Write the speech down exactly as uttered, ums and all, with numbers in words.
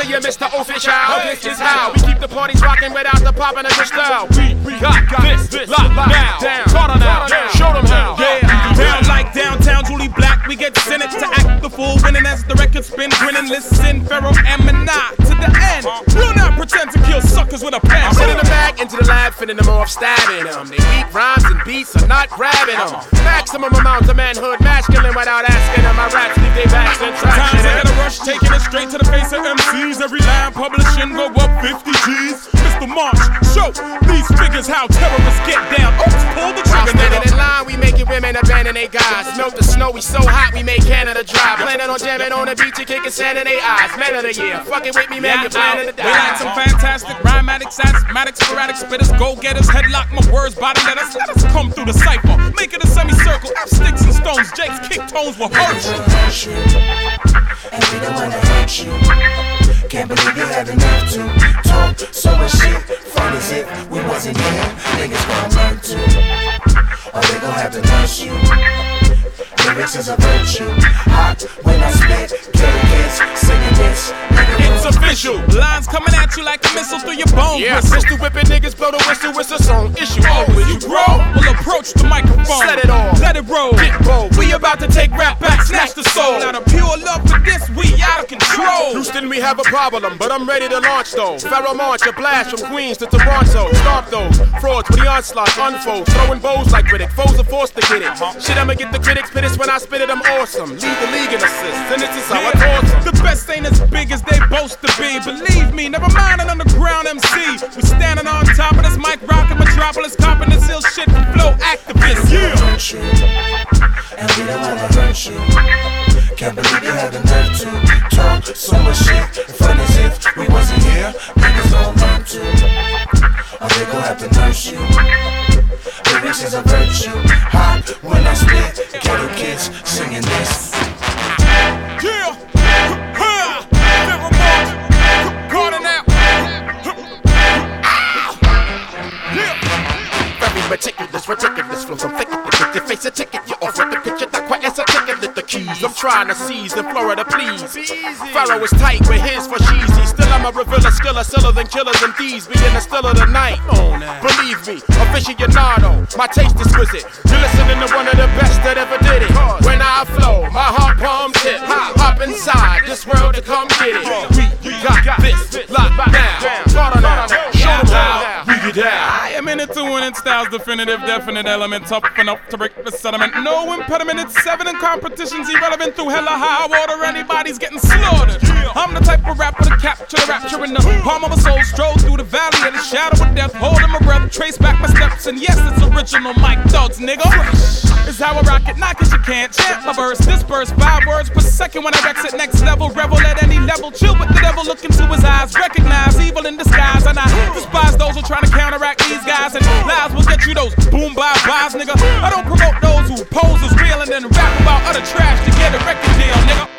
you, Mister Official. This is how we keep the parties rocking without the popping of your style. We, we got, got this, this locked now. Down, taught them now, show them how. Yeah, down like downtown Julie Black, we get sentenced to act the fool, winning as the record spin, grinning. Listen, Pharaoh and Manat to the end. We'll not pretend to kill suckers with a pen. I'm sitting in the back into the lab, finning them off, stabbing them. They weak rhymes and beats are not grabbing them. Maximum amount of manhood, masculine without asking them. My raps leave they backs in traction. Sometimes I get a rush, taking it straight to the face of M Cs. Every line publishing go up fifty G's. Mister March, show these figures how terrorists get down. Oops, pull the trigger, nigga. In line, we making women abandon they guys. Milk the snow, we so hot, we make Canada dry. Planning on jamming on the beach and kicking sand in they eyes. Man of the year, fucking with me, man, you're planning to die. We like some fantastic, rhymatics, asthmatic, sporadic spitters, go-getters, headlock my words, body letters. Let us come through the cipher, make it a semicircle. F sticks and stones, Jake's kick tones will hurt you. And we don't wanna hurt you. Can't believe you had enough to talk so much shit. Fun as if we wasn't here. Niggas gon' learn to, or they gon' have to nurse you. Lyrics is a virtue. Hot when I spit, kill kids, singing this. It's official. Lines coming at you like a missile through your bones. Yeah, pistol whipping niggas blow the whistle. It's a song issue. Oh, will you grow? We'll approach the microphone. Set it off. Let it roll. Get bold. We about to take rap back, snatch the soul. Out of pure love for this, we out of control. Houston, we have a problem, but I'm ready to launch though. Pharaoh March, a blast from Queens to Toronto. Start those frauds with the onslaught, unfold. Throwing bows like Riddick. Foes are forced to get it. Shit, I'ma get the critics pissed when I spit it. I'm awesome. Lead the league in assists, and this is how I toss them. The best ain't as big as they boast to be. Believe me, never mind an underground M C. We standing on top of this mic, rockin' Metropolis, copping this ill shit from flow activists. Yeah. And we don't wanna hurt you. Can't believe you had the nerve to talk so much shit. Fun as if we wasn't here. Niggas gon' learn to, or they gon' have to nurse you. Lyrics is a virtue. Hot when I spit. Ghetto kids singing this. Yeah. Meticulous, ridiculous flows. I'm thinking to get your face a ticket. You're off with the picture, not quite as a ticket. Lit the keys. I'm trying to seize in Florida, please. Pharaoh is tight with his for cheesy. Still, I'm a revealer, skiller, stiller than killers and thieves. Being the still of the night. Believe me, aficionado. My taste exquisite. You're listening to one of the best that ever did it. When I flow, my heart pumps it. Hop inside this world to come get it. We got this locked down. Start on now. Show them how we get down. I am in it to win it. Styles definitive, definite element, tough enough to break the settlement. No impediment, it's seven and competition's irrelevant. Through hella high water, anybody's getting slaughtered. I'm the type of rapper to capture the rapture in the palm of a soul. Stroll through the valley of the shadow of death, holding my breath, trace back my steps, and yes, it's original Mike Thugs, nigga. It's how I rock it, not cause you can't chant my verse. Disperse five words per second when I rex it next level. Revel at any level, chill with the devil, look into his eyes. Recognize evil in disguise, and I despise those who trying to counteract these guys. And lies will get you those boom bye byes, nigga. I don't promote those who pose as real and then rap about other trash to get a record deal, nigga.